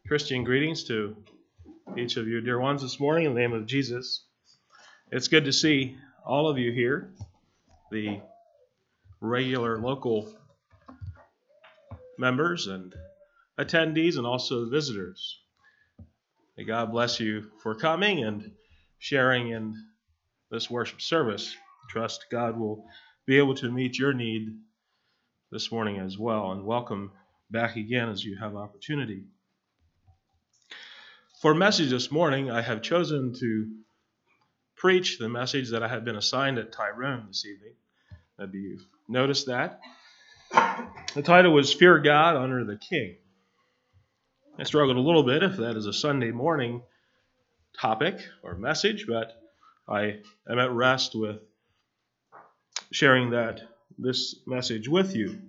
Christian greetings to each of you dear ones this morning in the name of Jesus. It's good to see all of you here, the regular local members and attendees and also the visitors. May God bless you for coming and sharing in this worship service. Trust God will be able to meet your need this morning as well, and welcome back again as you have opportunity. For a message this morning, I have chosen to preach the message that I have been assigned at Tyrone this evening. Maybe you've noticed that. The title was Fear God, Honor the King. I struggled a little bit if that is a Sunday morning topic or message, but I am at rest with sharing this message with you.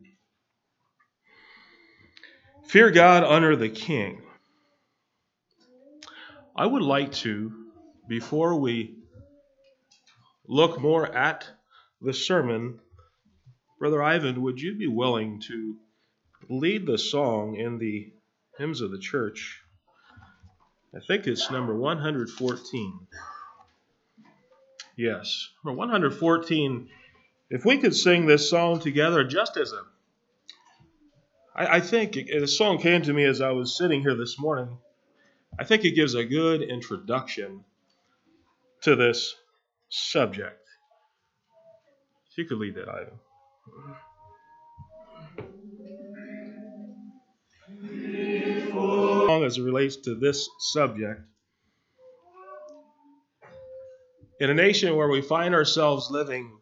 Fear God, honor the King. I would like to, before we look more at the sermon, Brother Ivan, would you be willing to lead the song in the Hymns of the Church? I think it's number 114. Yes, number 114. If we could sing this song together just as I think the song came to me as I was sitting here this morning. I think it gives a good introduction to this subject. If you could lead that, Ivan. As it relates to this subject, in a nation where we find ourselves living,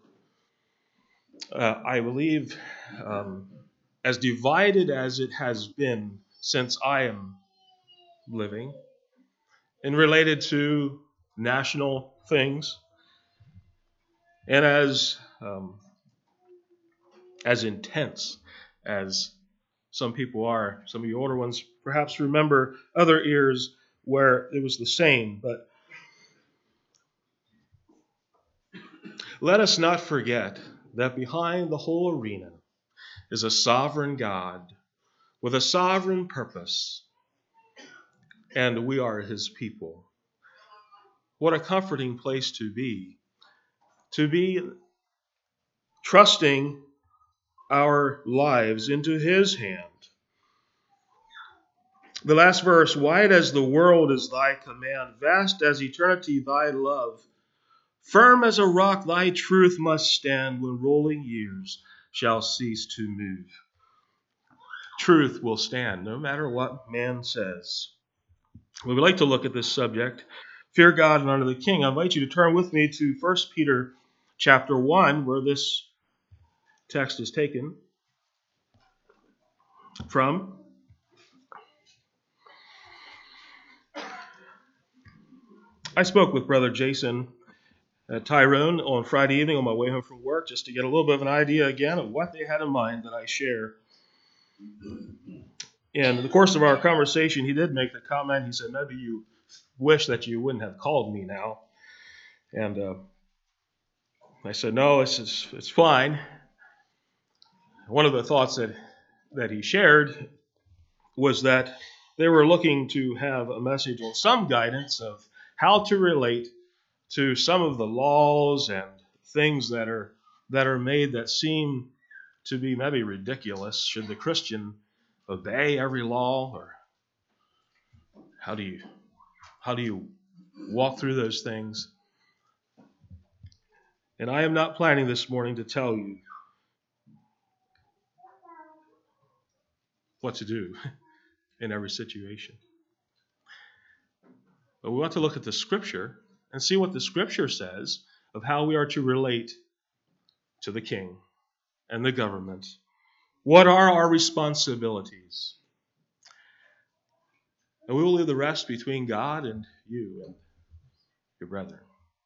I believe, as divided as it has been since I am living, and related to national things, and as intense as some people are. Some of you older ones perhaps remember other years where it was the same, but let us not forget that behind the whole arena is a sovereign God with a sovereign purpose, and we are His people. What a comforting place to be trusting our lives into His hand. The last verse, wide as the world is thy command, vast as eternity thy love. Firm as a rock thy truth must stand when rolling years shall cease to move. Truth will stand no matter what man says. We would like to look at this subject, fear God and honor the King. I invite you to turn with me to 1 Peter chapter 1, where this text is taken from. I spoke with Brother Jason at Tyrone on Friday evening on my way home from work, just to get a little bit of an idea again of what they had in mind that I share. And in the course of our conversation, he did make the comment. He said, maybe you wish that you wouldn't have called me now. And I said, no, it's fine. One of the thoughts that he shared was that they were looking to have a message on some guidance of how to relate to some of the laws and things that are made that seem to be maybe ridiculous. Should the Christian obey every law, or how do you walk through those things? And I am not planning this morning to tell you what to do in every situation. But we want to look at the Scripture and see what the Scripture says of how we are to relate to the King and the government. What are our responsibilities? And we will leave the rest between God and you and your brethren.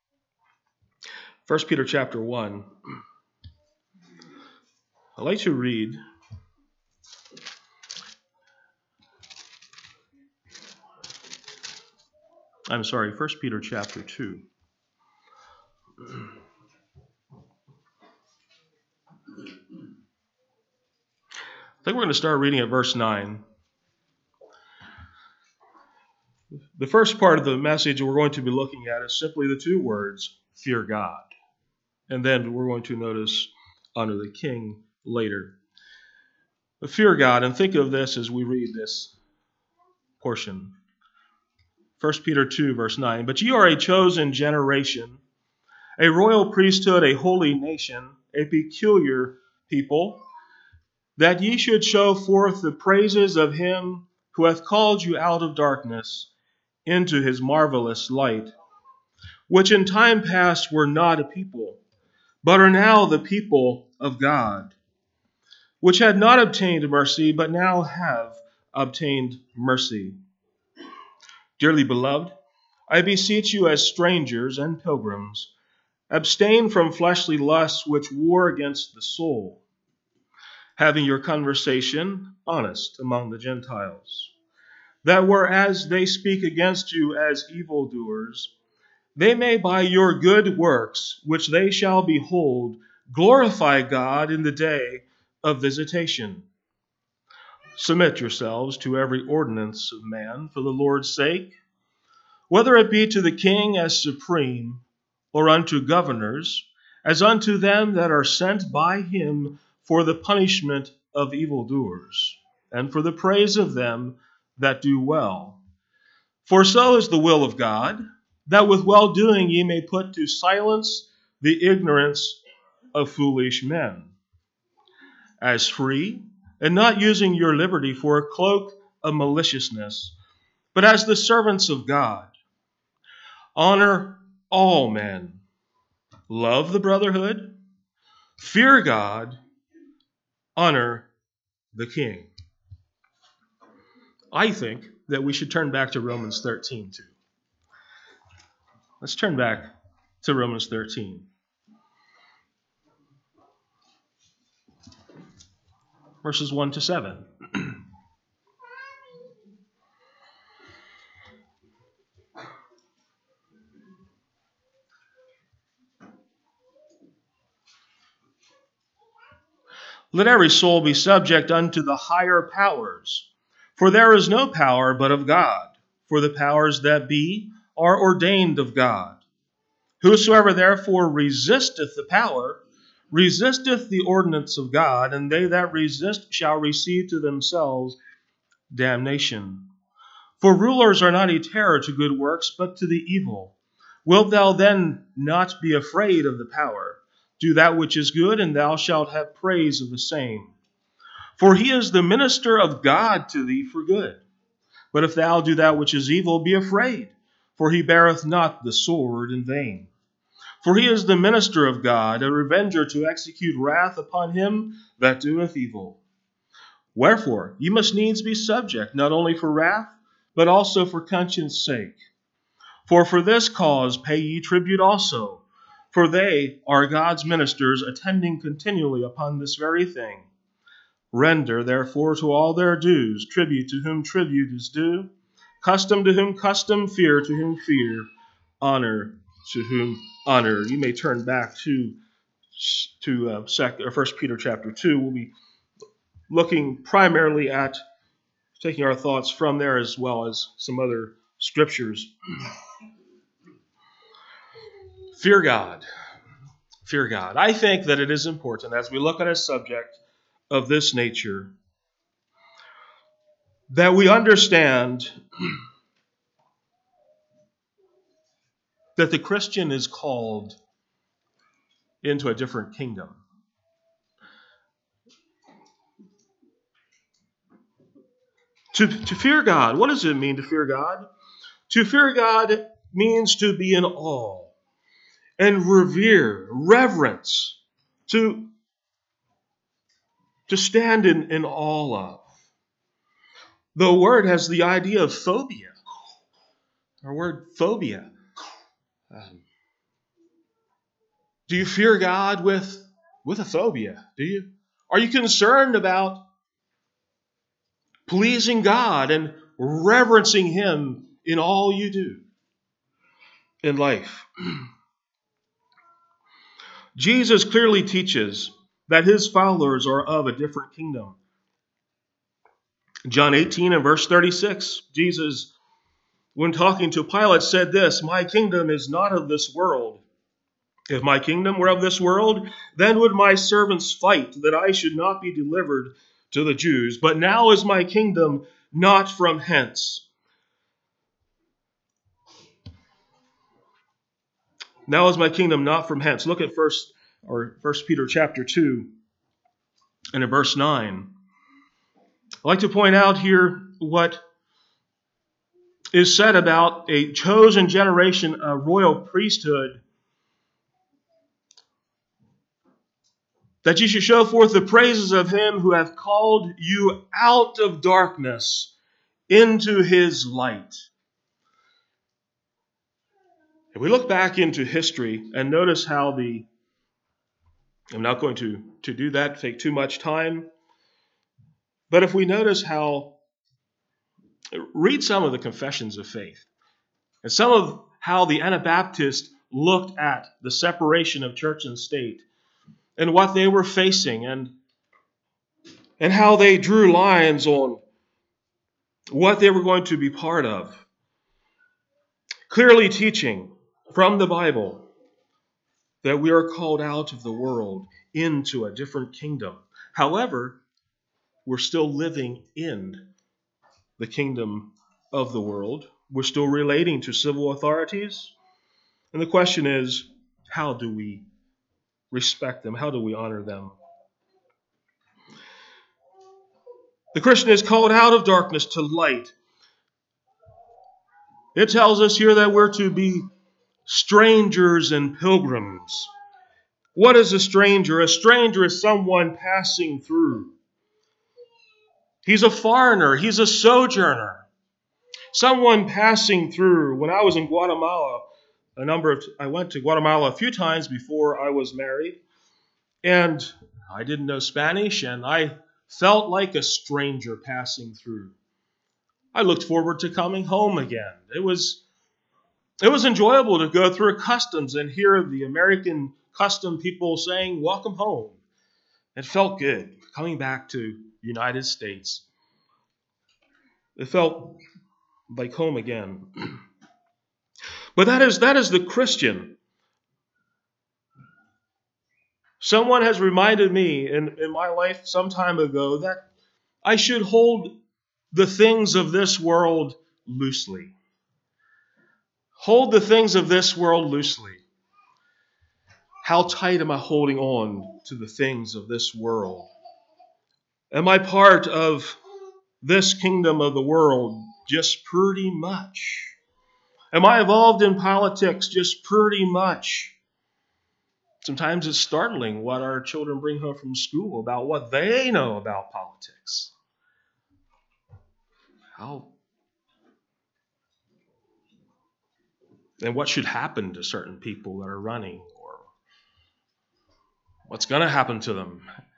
1 Peter chapter 1. I'd like to read I'm sorry, 1 Peter chapter 2. I think we're going to start reading at verse 9. The first part of the message we're going to be looking at is simply the two words, fear God. And then we're going to notice honor the king later. But fear God, and think of this as we read this portion. 1 Peter 2, verse 9. But ye are a chosen generation, a royal priesthood, a holy nation, a peculiar people, that ye should show forth the praises of him who hath called you out of darkness into his marvelous light, which in time past were not a people, but are now the people of God, which had not obtained mercy, but now have obtained mercy. Dearly beloved, I beseech you as strangers and pilgrims, abstain from fleshly lusts which war against the soul, having your conversation honest among the Gentiles, that whereas they speak against you as evildoers, they may by your good works, which they shall behold, glorify God in the day of visitation. Submit yourselves to every ordinance of man for the Lord's sake, whether it be to the king as supreme, or unto governors, as unto them that are sent by him for the punishment of evildoers, and for the praise of them that do well. For so is the will of God, that with well-doing ye may put to silence the ignorance of foolish men. As free, and not using your liberty for a cloak of maliciousness, but as the servants of God. Honor all men. Love the brotherhood. Fear God. Honor the king. I think that we should turn back to Romans 13 too. Let's turn back to Romans 13. Verses 1 to 7. Let every soul be subject unto the higher powers, for there is no power but of God, for the powers that be are ordained of God. Whosoever therefore resisteth the power, resisteth the ordinance of God, and they that resist shall receive to themselves damnation. For rulers are not a terror to good works, but to the evil. Wilt thou then not be afraid of the power? Do that which is good, and thou shalt have praise of the same. For he is the minister of God to thee for good. But if thou do that which is evil, be afraid, for he beareth not the sword in vain. For he is the minister of God, a revenger to execute wrath upon him that doeth evil. Wherefore ye must needs be subject, not only for wrath, but also for conscience sake. For this cause pay ye tribute also, for they are God's ministers, attending continually upon this very thing. Render therefore to all their dues, tribute to whom tribute is due, custom to whom custom, fear to whom fear, honor to whom honor. You may turn back to 1 Peter chapter 2. We'll be looking primarily at taking our thoughts from there as well as some other scriptures. Fear God. Fear God. I think that it is important as we look at a subject of this nature that we understand that the Christian is called into a different kingdom. To fear God, what does it mean to fear God? To fear God means to be in awe and revere, reverence, to stand in awe of. The word has the idea of phobia. Our word phobia. Do you fear God with a phobia? Do you? Are you concerned about pleasing God and reverencing Him in all you do in life? Jesus clearly teaches that His followers are of a different kingdom. John 18 and verse 36, Jesus when talking to Pilate, said this, "My kingdom is not of this world. If my kingdom were of this world, then would my servants fight, that I should not be delivered to the Jews. But now is my kingdom not from hence." Now is my kingdom not from hence. Look at First Peter chapter 2 and in verse 9. I'd like to point out here what is said about a chosen generation, a royal priesthood, that you should show forth the praises of him who hath called you out of darkness into his light. If we look back into history and notice how I'm not going to do that, take too much time, but if we notice read some of the confessions of faith, and some of how the Anabaptists looked at the separation of church and state, and what they were facing, and how they drew lines on what they were going to be part of, clearly teaching from the Bible that we are called out of the world into a different kingdom. However, we're still living in the kingdom of the world. We're still relating to civil authorities. And the question is, how do we respect them? How do we honor them? The Christian is called out of darkness to light. It tells us here that we're to be strangers and pilgrims. What is a stranger? A stranger is someone passing through. He's a foreigner. He's a sojourner. Someone passing through. When I was in Guatemala, I went to Guatemala a few times before I was married, and I didn't know Spanish, and I felt like a stranger passing through. I looked forward to coming home again. It was enjoyable to go through customs and hear the American custom people saying, "Welcome home." It felt good coming back to the United States. It felt like home again. But that is the Christian. Someone has reminded me in my life some time ago that I should hold the things of this world loosely. Hold the things of this world loosely. How tight am I holding on to the things of this world? Am I part of this kingdom of the world just pretty much? Am I involved in politics just pretty much? Sometimes it's startling what our children bring home from school about what they know about politics. And what should happen to certain people that are running, or what's going to happen to them?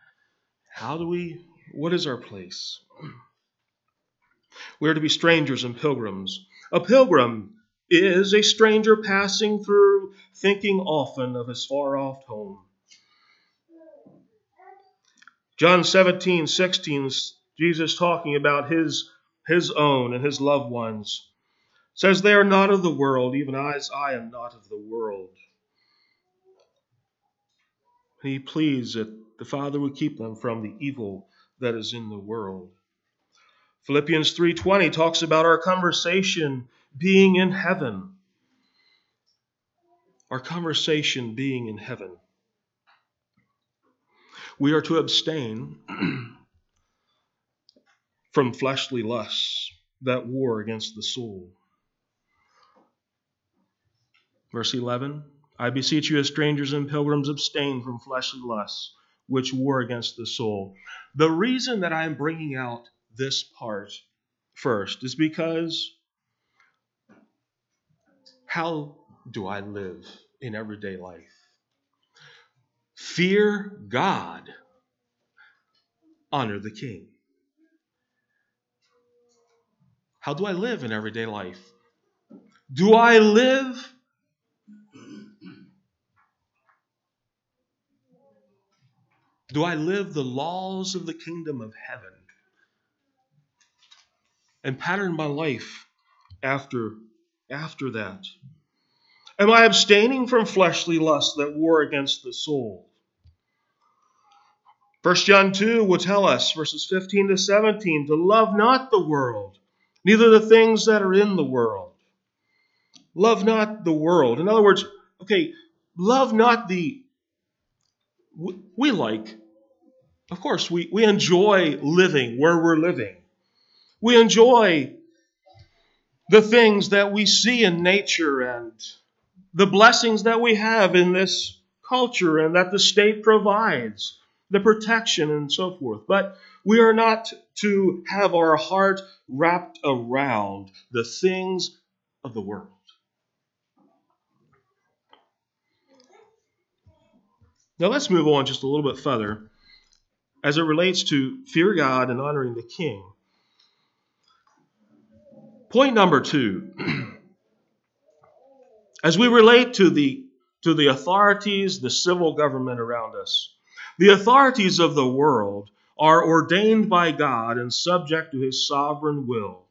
What is our place? We are to be strangers and pilgrims. A pilgrim is a stranger passing through, thinking often of his far-off home. John 17:16, Jesus talking about his own and his loved ones, says, "They are not of the world, even as I am not of the world." And he pleads that the Father would keep them from the evil that is in the world. Philippians 3:20 talks about our conversation being in heaven. Our conversation being in heaven. We are to abstain from fleshly lusts that war against the soul. Verse 11, "I beseech you as strangers and pilgrims, abstain from fleshly lusts which war against the soul." The reason that I'm bringing out this part first is because how do I live in everyday life? Fear God, honor the King. How do I live in everyday life? Do I live the laws of the kingdom of heaven and pattern my life after that? Am I abstaining from fleshly lusts that war against the soul? 1 John 2 will tell us, verses 15 to 17, to love not the world, neither the things that are in the world. Love not the world. In other words, love not we like, of course, we enjoy living where we're living. We enjoy the things that we see in nature and the blessings that we have in this culture and that the state provides, the protection and so forth. But we are not to have our heart wrapped around the things of the world. Now let's move on just a little bit further as it relates to fear God and honoring the king. Point number 2. As we relate to the authorities, the civil government around us, the authorities of the world are ordained by God and subject to his sovereign will.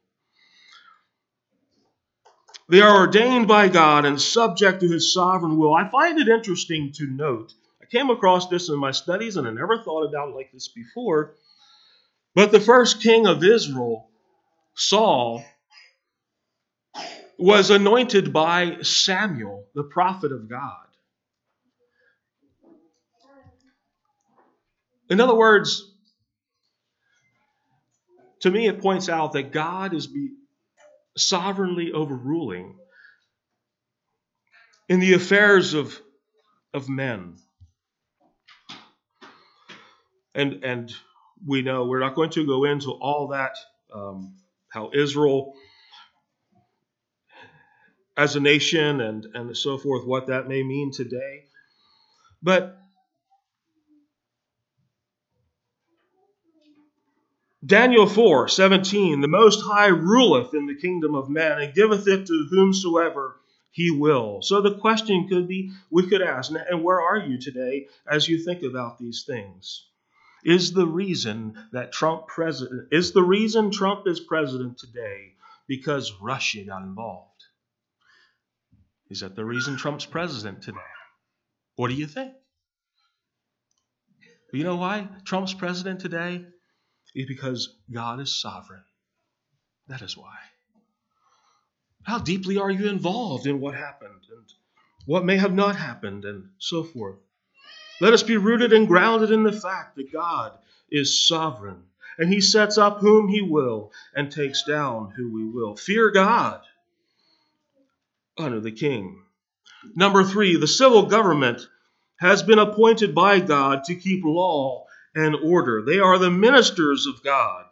They are ordained by God and subject to his sovereign will. I find it interesting to note, I came across this in my studies and I never thought about it like this before, but the first king of Israel, Saul, was anointed by Samuel, the prophet of God. In other words, to me it points out that God is sovereignly overruling in the affairs of men. And we know we're not going to go into all that, how Israel as a nation and so forth, what that may mean today. But Daniel 4:17, the Most High ruleth in the kingdom of men and giveth it to whomsoever he will. So the question we could ask, and where are you today as you think about these things? Is the reason Trump is president today because Russia got involved? Is that the reason Trump's president today? What do you think? You know why Trump's president today? Is because God is sovereign. That is why. How deeply are you involved in what happened and what may have not happened and so forth? Let us be rooted and grounded in the fact that God is sovereign and he sets up whom he will and takes down who we will. Fear God. Honor the king. Number 3, the civil government has been appointed by God to keep law and order. They are the ministers of God.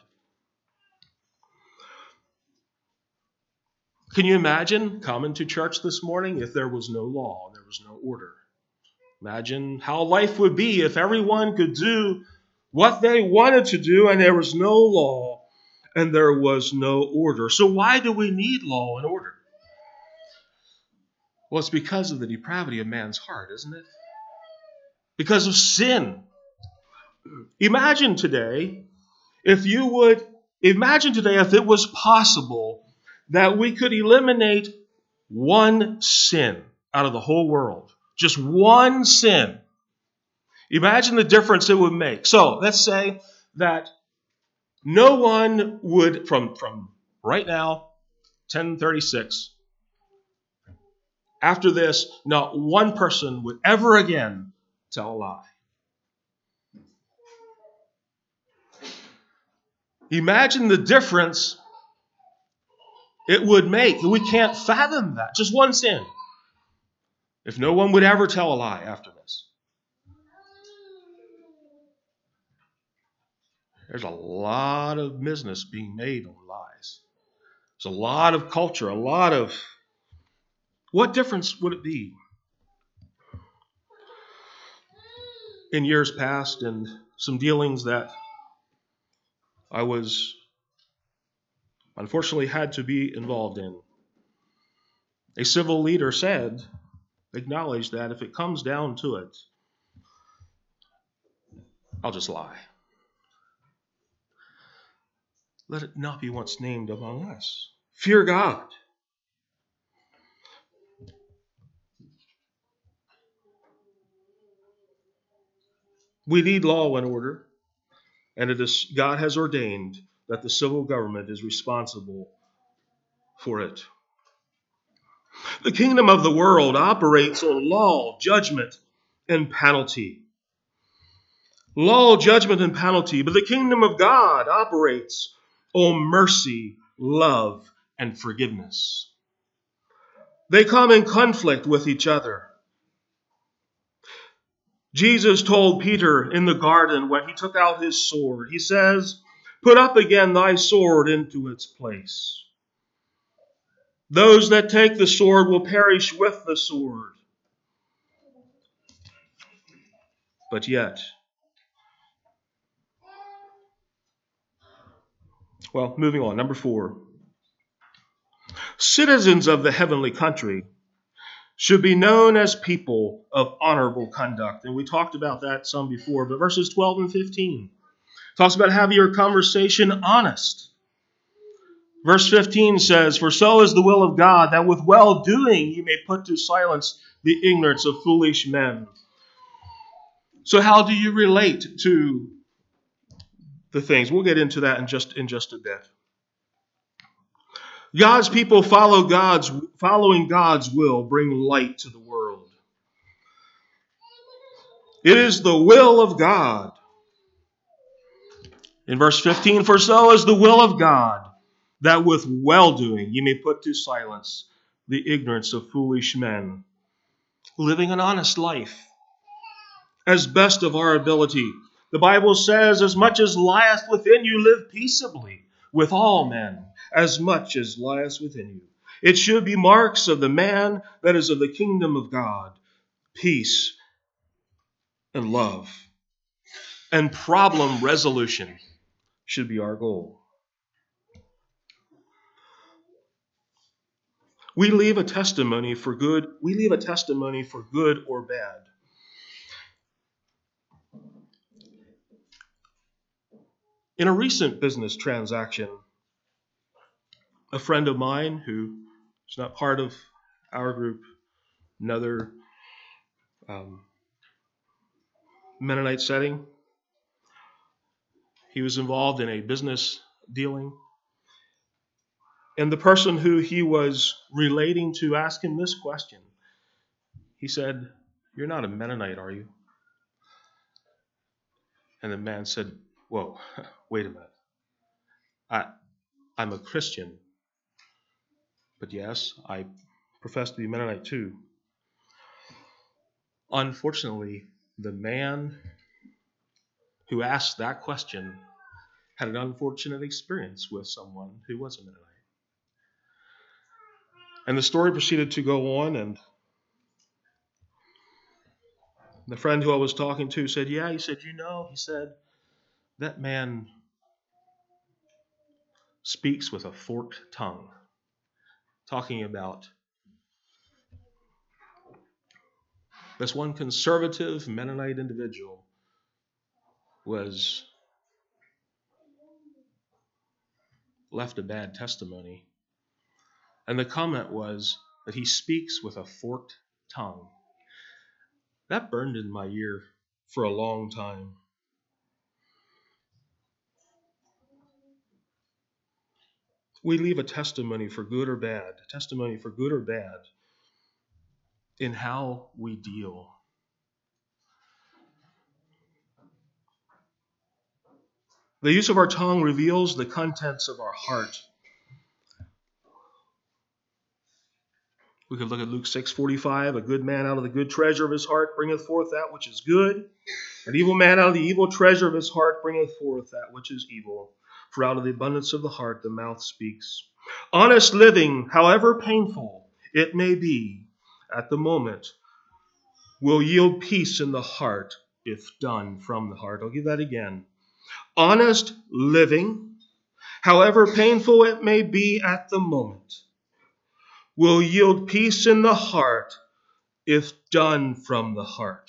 Can you imagine coming to church this morning if there was no law, there was no order? Imagine how life would be if everyone could do what they wanted to do and there was no law and there was no order. So why do we need law and order? Well, it's because of the depravity of man's heart, isn't it? Because of sin. Imagine today if it was possible that we could eliminate one sin out of the whole world. Just one sin. Imagine the difference it would make. So let's say that no one would, from right now, 10:36, after this, not one person would ever again tell a lie. Imagine the difference it would make. We can't fathom that. Just one sin. If no one would ever tell a lie after this. There's a lot of business being made on lies. There's a lot of culture, what difference would it be? In years past and some dealings that I was unfortunately had to be involved in, a civil leader acknowledged that if it comes down to it, I'll just lie. Let it not be once named among us. Fear God. We need law and order, and God has ordained that the civil government is responsible for it. The kingdom of the world operates on law, judgment, and penalty. Law, judgment, and penalty, but the kingdom of God operates on mercy, love, and forgiveness. They come in conflict with each other. Jesus told Peter in the garden when he took out his sword, he says, "Put up again thy sword into its place. Those that take the sword will perish with the sword." But yet, moving on. Number 4. Citizens of the heavenly country should be known as people of honorable conduct. And we talked about that some before, but verses 12 and 15 talks about having your conversation honest. Verse 15 says, "For so is the will of God, that with well-doing you may put to silence the ignorance of foolish men." So how do you relate to the things? We'll get into that in just a bit. God's people following God's will bring light to the world. It is the will of God. In verse 15, "For so is the will of God, that with well-doing you may put to silence the ignorance of foolish men." Living an honest life as best of our ability. The Bible says, "As much as lieth within you, live peaceably with all men, as much as lieth within you." It should be marks of the man that is of the kingdom of God. Peace and love and problem resolution should be our goal. We leave a testimony for good or bad. In a recent business transaction, a friend of mine who is not part of our group, another Mennonite setting, he was involved in a business dealing. And the person who he was relating to asked him this question. He said, "You're not a Mennonite, are you?" And the man said, "Whoa, wait a minute. I'm a Christian. But yes, I profess to be Mennonite too." Unfortunately, the man who asked that question had an unfortunate experience with someone who was a Mennonite. And the story proceeded to go on, and the friend who I was talking to said, "Yeah," he said, he said, "that man speaks with a forked tongue," talking about this one conservative Mennonite individual was left a bad testimony. And the comment was that he speaks with a forked tongue. That burned in my ear for a long time. We leave a testimony for good or bad, in how we deal. The use of our tongue reveals the contents of our heart. We could look at Luke 6:45. "A good man out of the good treasure of his heart bringeth forth that which is good. An evil man out of the evil treasure of his heart bringeth forth that which is evil. For out of the abundance of the heart the mouth speaks." Honest living, however painful it may be at the moment, will yield peace in the heart if done from the heart. I'll give that again. Honest living, however painful it may be at the moment, will yield peace in the heart if done from the heart.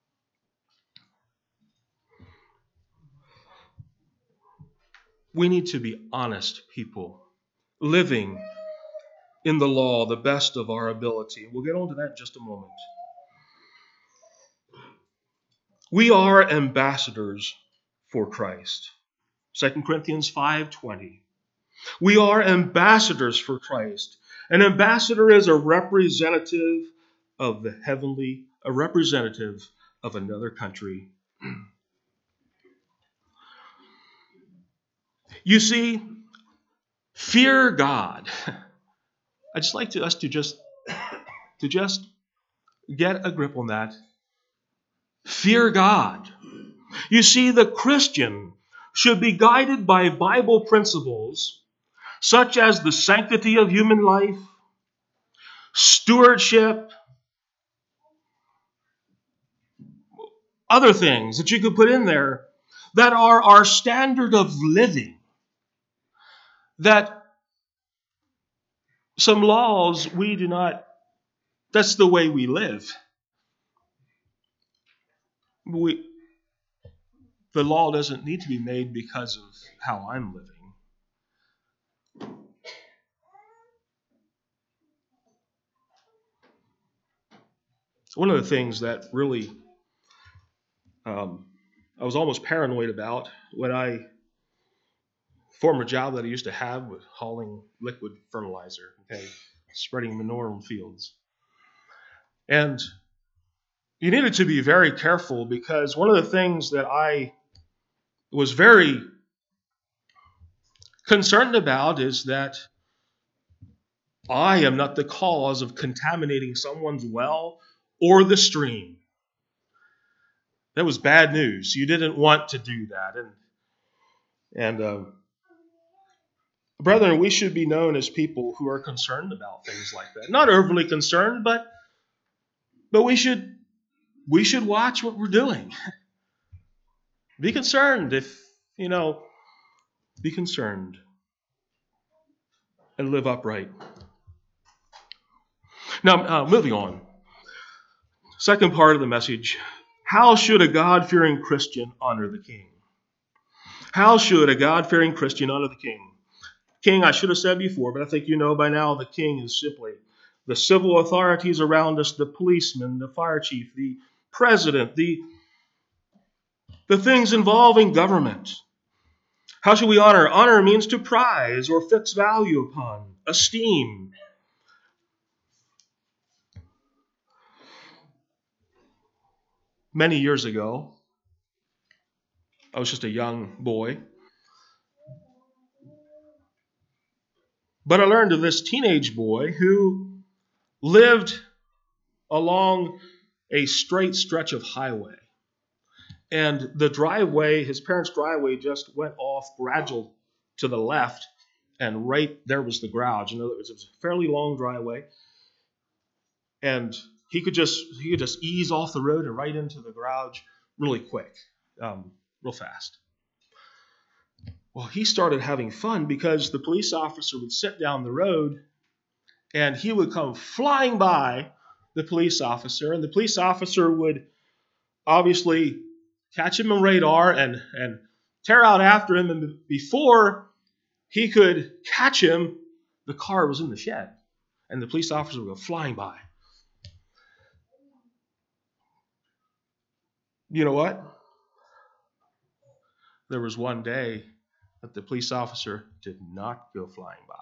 We need to be honest people, living in the law the best of our ability. We'll get on to that in just a moment. We are ambassadors for Christ. 2 Corinthians 5:20. We are ambassadors for Christ. An ambassador is a representative of the heavenly, a representative of another country. You see, fear God. I'd just like us to just get a grip on that. Fear God. You see, the Christian should be guided by Bible principles such as the sanctity of human life, stewardship, other things that you could put in there that are our standard of living. That some laws we do not, that's the way we live. The law doesn't need to be made because of how I'm living. One of the things that really I was almost paranoid about when former job that I used to have with hauling liquid fertilizer, spreading manure in fields. And you needed to be very careful because one of the things that I was very concerned about is that I am not the cause of contaminating someone's well or the stream. That was bad news. You didn't want to do that. And brethren, we should be known as people who are concerned about things like that. Not overly concerned, but we should watch what we're doing. Be concerned be concerned and live upright. Now, moving on. Second part of the message. How should a God-fearing Christian honor the king? How should a God-fearing Christian honor the king? King, I should have said before, but I think you know by now the king is simply the civil authorities around us, the policeman, the fire chief, the president, the things involving government. How should we honor? Honor means to prize or fix value upon, esteem. Many years ago, I was just a young boy, but I learned of this teenage boy who lived along a straight stretch of highway. And the driveway, his parents' driveway, just went off gradual to the left, and right there was the garage. It was a fairly long driveway, and he could just ease off the road and right into the garage really quick, real fast. Well, he started having fun because the police officer would sit down the road, and he would come flying by the police officer, and the police officer would obviously catch him on radar and tear out after him. And before he could catch him, the car was in the shed, and the police officer would go flying by. You know what? There was one day that the police officer did not go flying by.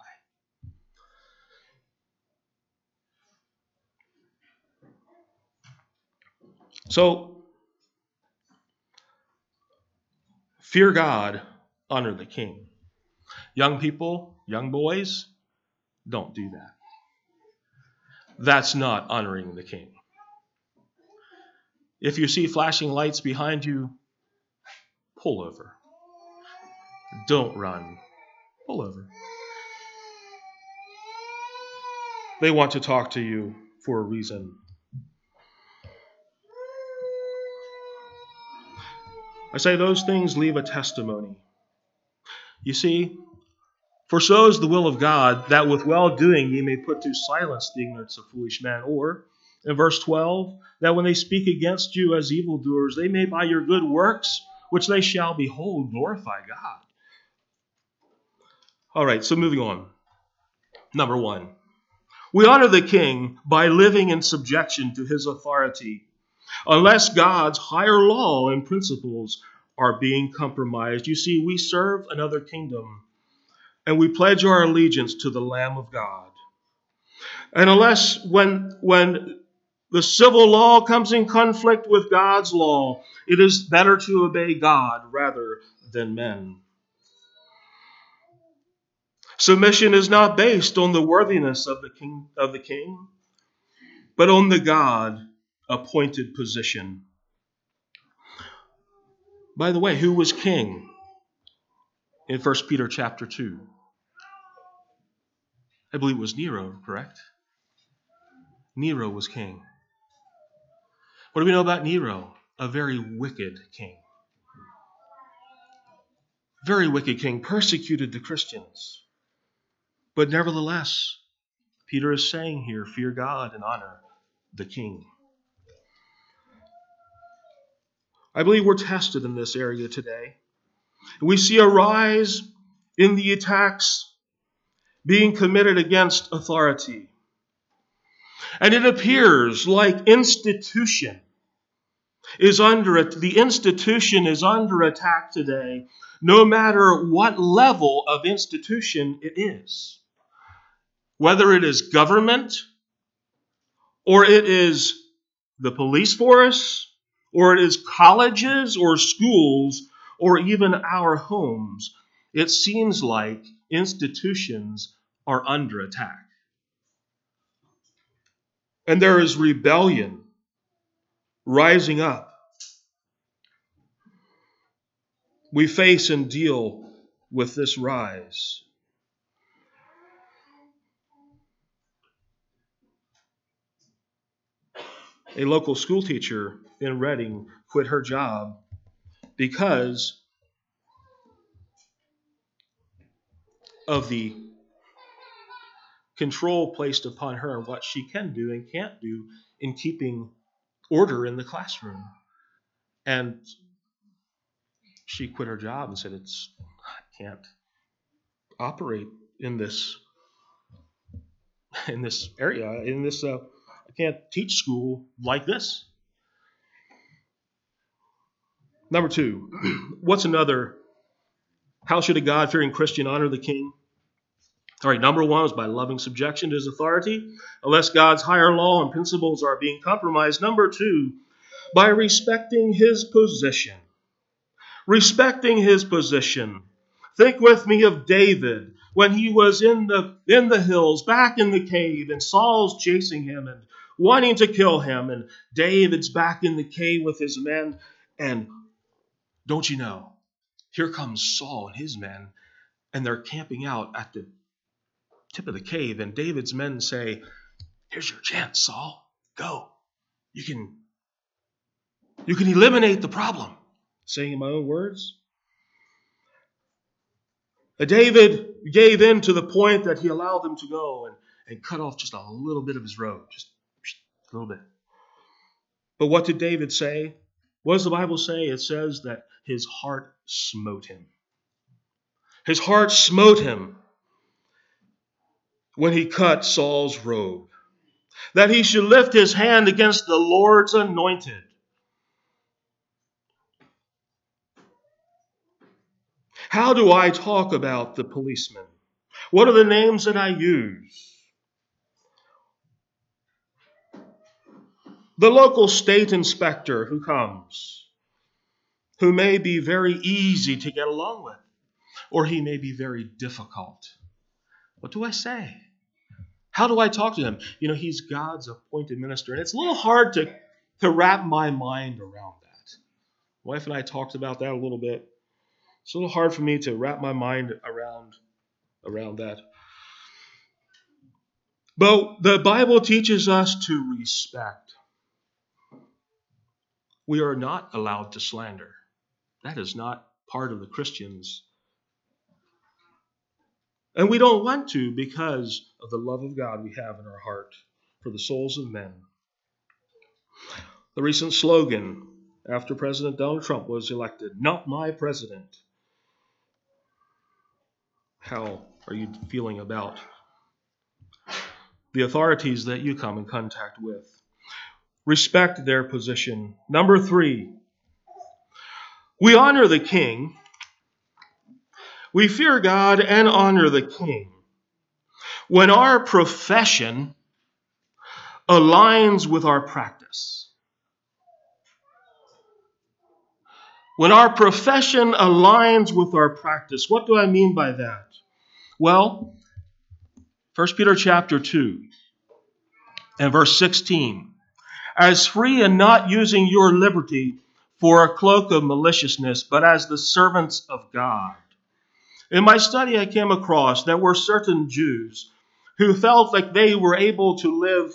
So, fear God, honor the king. Young people, young boys, don't do that. That's not honoring the king. If you see flashing lights behind you, pull over. Don't run. Pull over. They want to talk to you for a reason. I say those things leave a testimony. You see, for so is the will of God, that with well-doing ye may put to silence the ignorance of foolish men. Or, in verse 12, that when they speak against you as evildoers, they may by your good works, which they shall behold, glorify God. All right, so moving on. Number 1. We honor the king by living in subjection to his authority unless God's higher law and principles are being compromised. You see, we serve another kingdom, and we pledge our allegiance to the Lamb of God. And unless when the civil law comes in conflict with God's law, it is better to obey God rather than men. Submission is not based on the worthiness of the king, but on the God-appointed position. By the way, who was king in 1 Peter chapter 2? I believe it was Nero, correct? Nero was king. What do we know about Nero? A very wicked king. Very wicked king, persecuted the Christians. But nevertheless, Peter is saying here, fear God and honor the king. I believe we're tested in this area today. We see a rise in the attacks being committed against authority. And it appears like the institution is under attack today, no matter what level of institution it is. Whether it is government, or it is the police force, or it is colleges or schools, or even our homes, it seems like institutions are under attack. And there is rebellion rising up. We face and deal with this rise. A local school teacher in Reading quit her job because of the control placed upon her and what she can do and can't do in keeping order in the classroom. And she quit her job and said, I can't operate in this area, I can't teach school like this. Number 2, what's another? How should a God-fearing Christian honor the king? All right, number 1 is by loving subjection to his authority, unless God's higher law and principles are being compromised. Number 2, by respecting his position. Respecting his position. Think with me of David when he was in the hills, back in the cave, and Saul's chasing him and wanting to kill him, and David's back in the cave with his men, and don't you know, here comes Saul and his men, and they're camping out at the tip of the cave, and David's men say, here's your chance, Saul. Go. You can eliminate the problem. Saying in my own words. David gave in to the point that he allowed them to go and cut off just a little bit of his robe. Just a little bit. But what did David say? What does the Bible say? It says that his heart smote him. His heart smote him when he cut Saul's robe. That he should lift his hand against the Lord's anointed. How do I talk about the policeman? What are the names that I use? The local state inspector who comes, who may be very easy to get along with, or he may be very difficult. What do I say? How do I talk to him? He's God's appointed minister, and it's a little hard to wrap my mind around that. My wife and I talked about that a little bit. It's a little hard for me to wrap my mind around that. But the Bible teaches us to respect. We are not allowed to slander. That is not part of the Christians. And we don't want to because of the love of God we have in our heart for the souls of men. The recent slogan after President Donald Trump was elected, "Not my president." How are you feeling about the authorities that you come in contact with? respect their position. Number 3, we honor the king. We fear God and honor the king when our profession aligns with our practice. When our profession aligns with our practice. What do I mean by that? Well, 1 Peter chapter 2 and verse 16. As free and not using your liberty for a cloak of maliciousness, but as the servants of God. In my study, I came across there were certain Jews who felt like they were able to live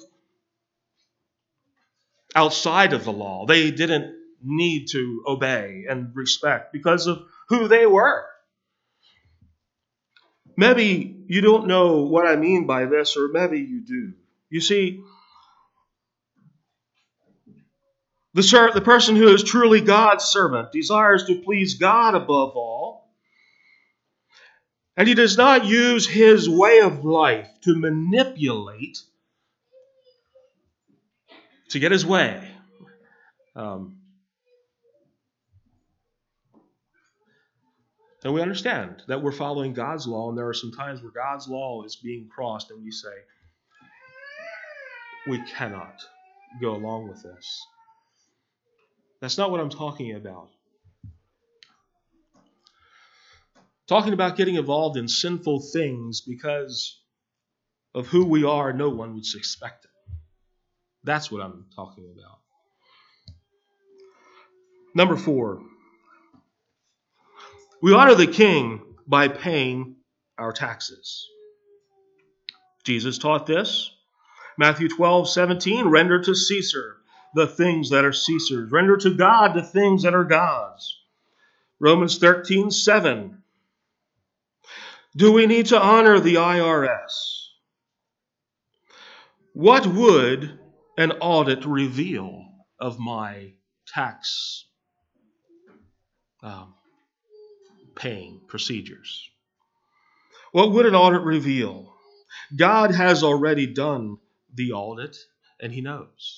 outside of the law. They didn't need to obey and respect because of who they were. Maybe you don't know what I mean by this, or maybe you do. You see, the person who is truly God's servant desires to please God above all, and he does not use his way of life to manipulate to get his way. And we understand that we're following God's law, and there are some times where God's law is being crossed, and we say, we cannot go along with this. That's not what I'm talking about. Talking about getting involved in sinful things because of who we are, no one would suspect it. That's what I'm talking about. Number 4, we honor the king by paying our taxes. Jesus taught this. Matthew 12:17, render to Caesar the things that are Caesar's. Render to God the things that are God's. Romans 13:7. Do we need to honor the IRS? What would an audit reveal of my tax paying procedures? What would an audit reveal? God has already done the audit, and he knows.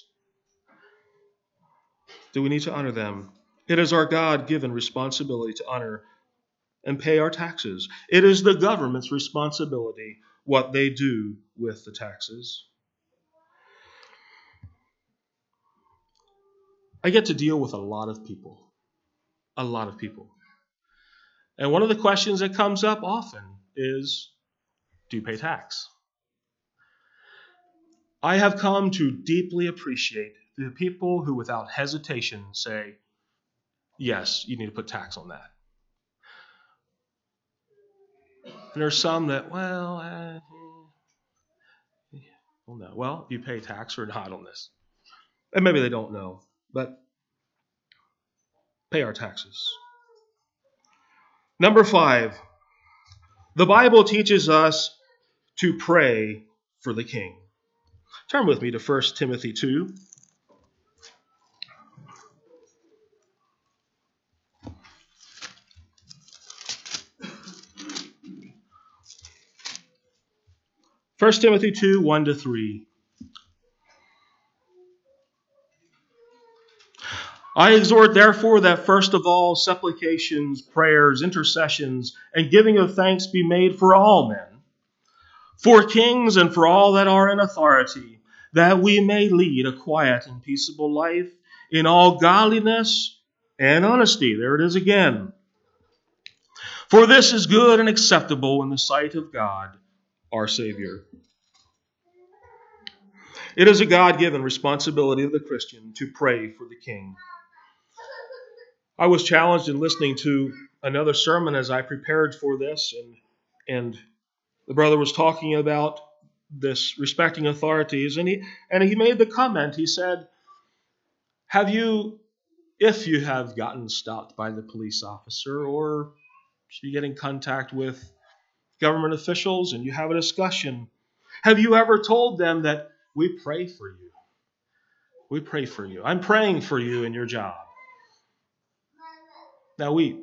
Do we need to honor them? It is our God-given responsibility to honor and pay our taxes. It is the government's responsibility what they do with the taxes. I get to deal with a lot of people. A lot of people. And one of the questions that comes up often is, do you pay tax? I have come to deeply appreciate the people who without hesitation say, yes, you need to put tax on that. And there's some that, well, no. Well, do you pay tax or not on this? And maybe they don't know, but pay our taxes. Number 5, the Bible teaches us to pray for the king. Turn with me to 1 Timothy 2. 1 Timothy 2, 1-3. I exhort, therefore, that first of all supplications, prayers, intercessions, and giving of thanks be made for all men, for kings and for all that are in authority, that we may lead a quiet and peaceable life in all godliness and honesty. There it is again. For this is good and acceptable in the sight of God, our Savior. It is a God-given responsibility of the Christian to pray for the king. I was challenged in listening to another sermon as I prepared for this, and the brother was talking about this respecting authorities, and he made the comment. He said, if you have gotten stopped by the police officer, or you get in contact with government officials and you have a discussion, have you ever told them that we pray for you? We pray for you. I'm praying for you in your job. Now we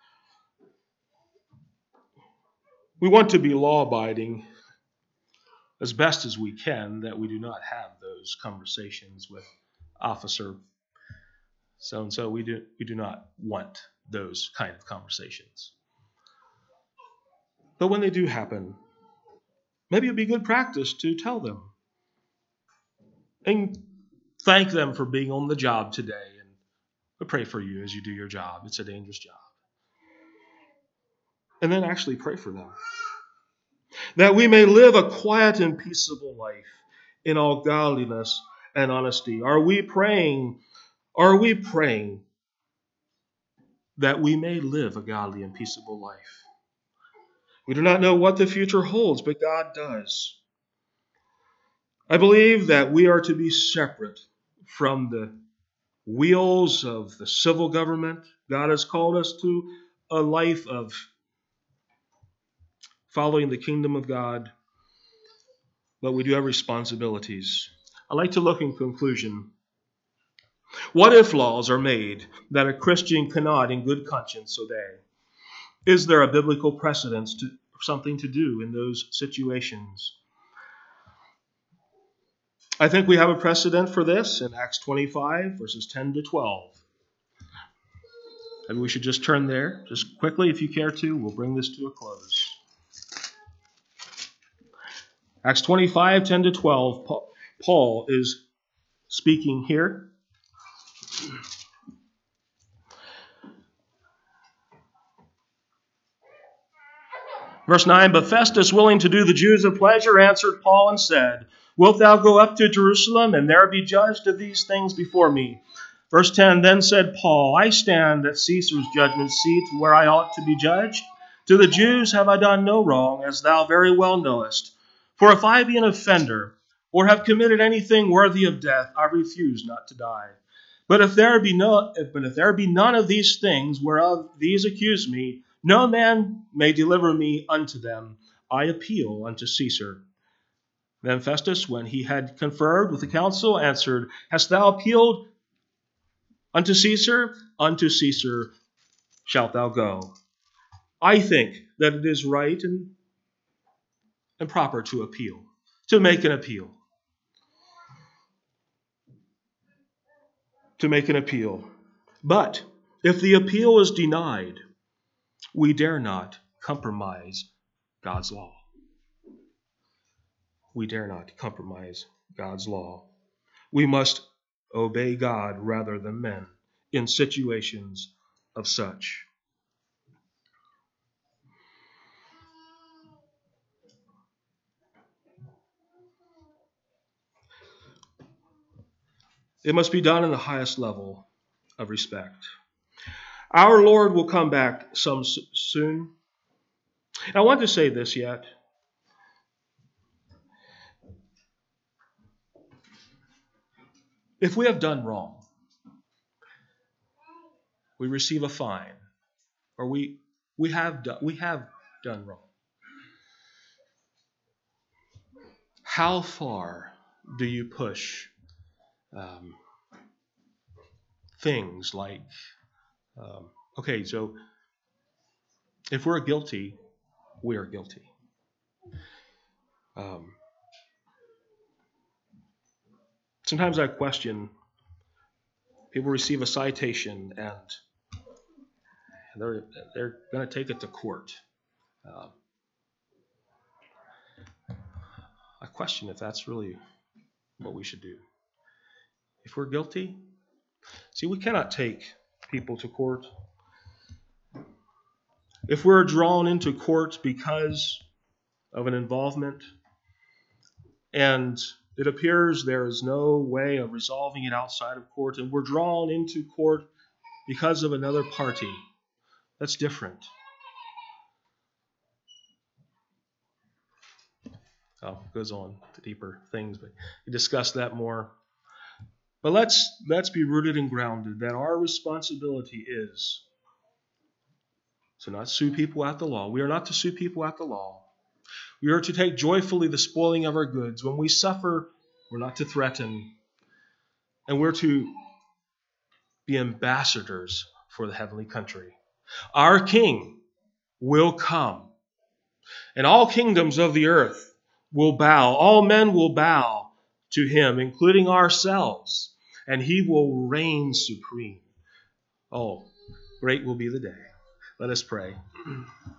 want to be law-abiding, as best as we can that we do not have those conversations with Officer so-and-so. We do not want those kind of conversations. But when they do happen, maybe it'd be good practice to tell them and thank them for being on the job today. And we pray for you as you do your job. It's a dangerous job. And then actually pray for them, that we may live a quiet and peaceable life in all godliness and honesty. Are we praying that we may live a godly and peaceable life? We do not know what the future holds, but God does. I believe that we are to be separate from the wheels of the civil government. God has called us to a life of following the kingdom of God, but we do have responsibilities. I like to look in conclusion. What if laws are made that a Christian cannot in good conscience obey? Is there a biblical precedence to something to do in those situations? I think we have a precedent for this in Acts 25, verses 10 to 12. Maybe we should just turn there, just quickly if you care to. We'll bring this to a close. Acts 25, 10 to 12, Paul is speaking here. Verse 9, but Festus, willing to do the Jews a pleasure, answered Paul and said, wilt thou go up to Jerusalem, and there be judged of these things before me? Verse 10, then said Paul, I stand at Caesar's judgment seat, where I ought to be judged. To the Jews have I done no wrong, as thou very well knowest. For if I be an offender, or have committed anything worthy of death, I refuse not to die. But if there be none of these things whereof these accuse me, no man may deliver me unto them. I appeal unto Caesar. Then Festus, when he had conferred with the council, answered, hast thou appealed unto Caesar? Unto Caesar shalt thou go. I think that it is right and proper to appeal, to make an appeal. To make an appeal. But if the appeal is denied, we dare not compromise God's law. We dare not compromise God's law. We must obey God rather than men in situations of such. It must be done in the highest level of respect. Our Lord will come back soon. I want to say this yet. If we have done wrong, we receive a fine, or we have done wrong. How far do you push things like, okay, so if we're guilty, we are guilty. Sometimes I question, people receive a citation and they're going to take it to court. I question if that's really what we should do. If we're guilty, see, we cannot take people to court. If we're drawn into court because of an involvement and it appears there is no way of resolving it outside of court, and we're drawn into court because of another party, that's different. Oh, it goes on to deeper things, but we discuss that more. But let's be rooted and grounded that our responsibility is to not sue people at the law. We are not to sue people at the law. We are to take joyfully the spoiling of our goods. When we suffer, we're not to threaten. And we're to be ambassadors for the heavenly country. Our King will come, and all kingdoms of the earth will bow, all men will bow to him, including ourselves, and he will reign supreme. Oh, great will be the day. Let us pray.